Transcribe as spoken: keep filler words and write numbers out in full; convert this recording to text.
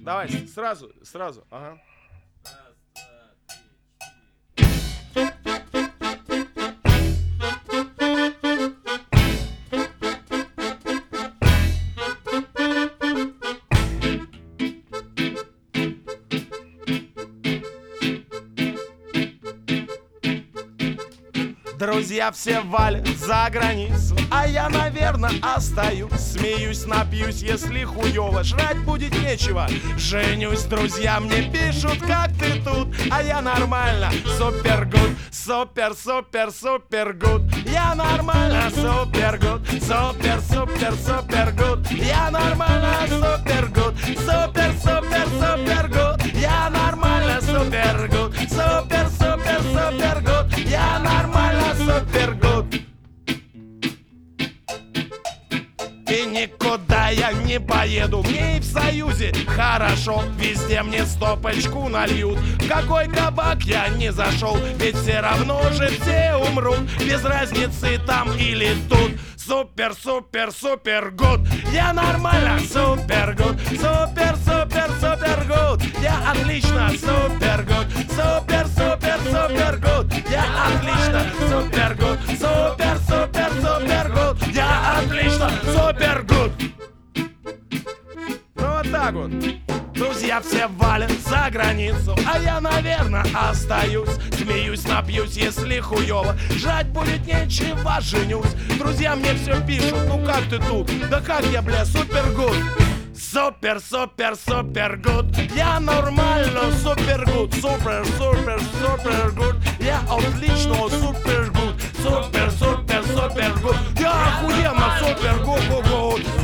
Давай, сразу, сразу, ага. Друзья все валят за границу, а я, наверное, остаюсь. Смеюсь, напьюсь, если хуёво, жрать будет нечего. Женюсь, друзья мне пишут, как ты тут, а я нормально, супер гуд, супер, супер, супер гуд. Я нормально, супер гуд, супер, супер, супер гуд. Я нормально, супер гуд, супер, супер, супер гуд. Я нормально, супер гуд, супер, супер, супер гуд. Я нормально, супер гуд. И никуда я не поеду, мне и в Союзе хорошо. Везде мне стопочку нальют. В какой кабак я не зашел, ведь все равно же все умрут. Без разницы там или тут. Супер, супер, супер гуд. Я нормально, супер гуд. Супер, супер, супер гуд. Я отлично, супер гуд. Супер, супер, супер гуд. Я отлично, супер гуд. Супер, супер, супер гуд. Я отлично, супер гуд. Ну вот так вот. Друзья все валят за границу, а я, наверное, остаюсь. Смеюсь, напьюсь, если хуёво, жрать будет нечего, женюсь. Друзья мне все пишут, ну как ты тут? Да как я, бля, супер гуд. Супер, супер, супер гуд. Я нормально, супер гуд. Супер, супер, супер гуд. Я отлично, супер гуд. Супер, супер, супер гуд. Я охуенно, супер гуд, гуд, гуд.